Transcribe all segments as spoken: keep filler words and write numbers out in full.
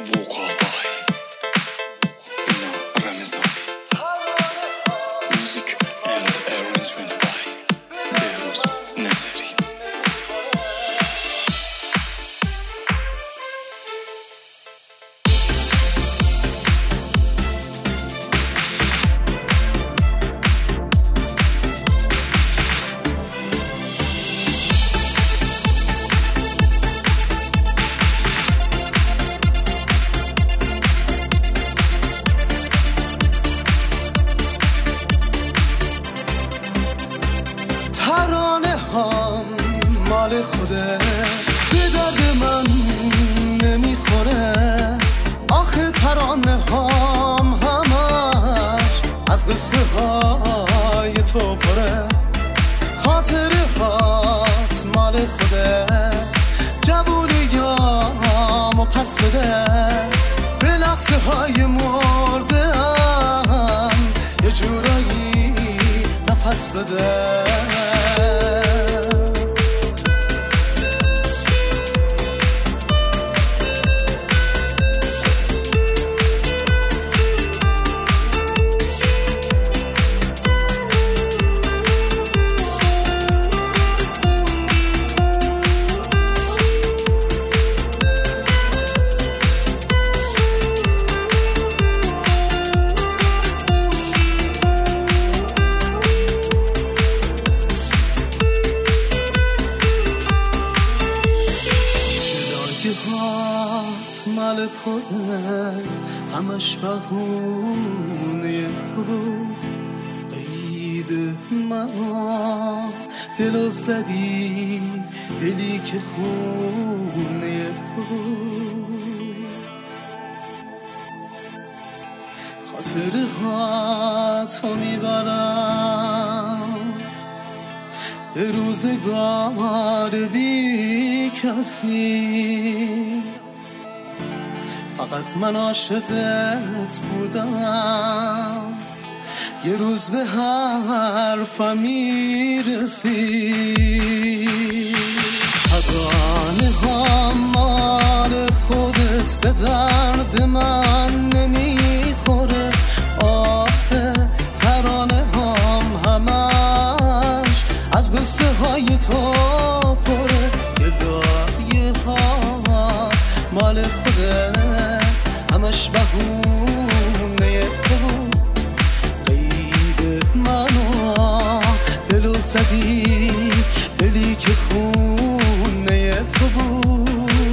Vocal by Sina Ramazani. Music and arrangement by Behruz Nazari. ترانه هم مال خوده به درد من نمیخوره. آخه ترانه هم همش از قصه های تو پره. خاطره هات مال خوده جوونیامو پس بده. به لحظه های مرده هم یه جورایی نفس بده. مال خودت همش بهونه تو بود. قید منو دلو زدی دلی که خونه تو بود. خاطره ها تو میبرم به روزگار بی کسی. فقط من عاشقت بودم یه روز به حرفم میرسی. ترانه ها مال خودت به درد من نمیخوره. آخه ترانه هم همش از قصه های تو پره. گلایه ها مال خودت همش بهونه تو. قید منو دلو زدی دلی که خونه تو بود.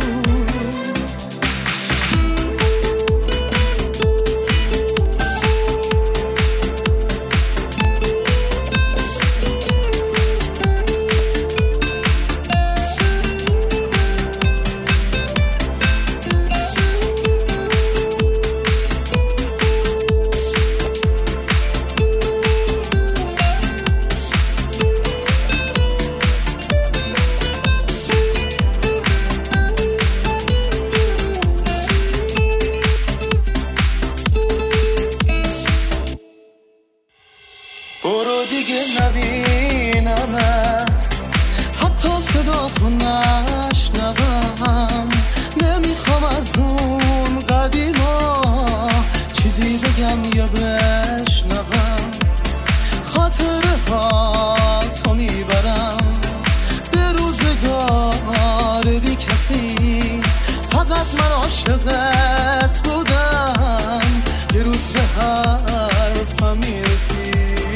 برو دیگه نبینمت، حتی صدا تو نشنوم. نمیخوام از اون قدیما چیزی بگم یا بشنوم. خاطره ها تو میبرم به روزگار بی کسی. فقط من عاشقت بودم یه روز به حرفم میرسی.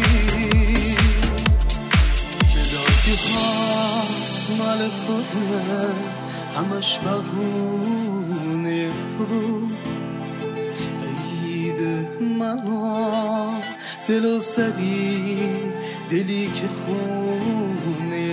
مال خودت همش بهونه تو بود. عید منو دلو زدی دلی که خونه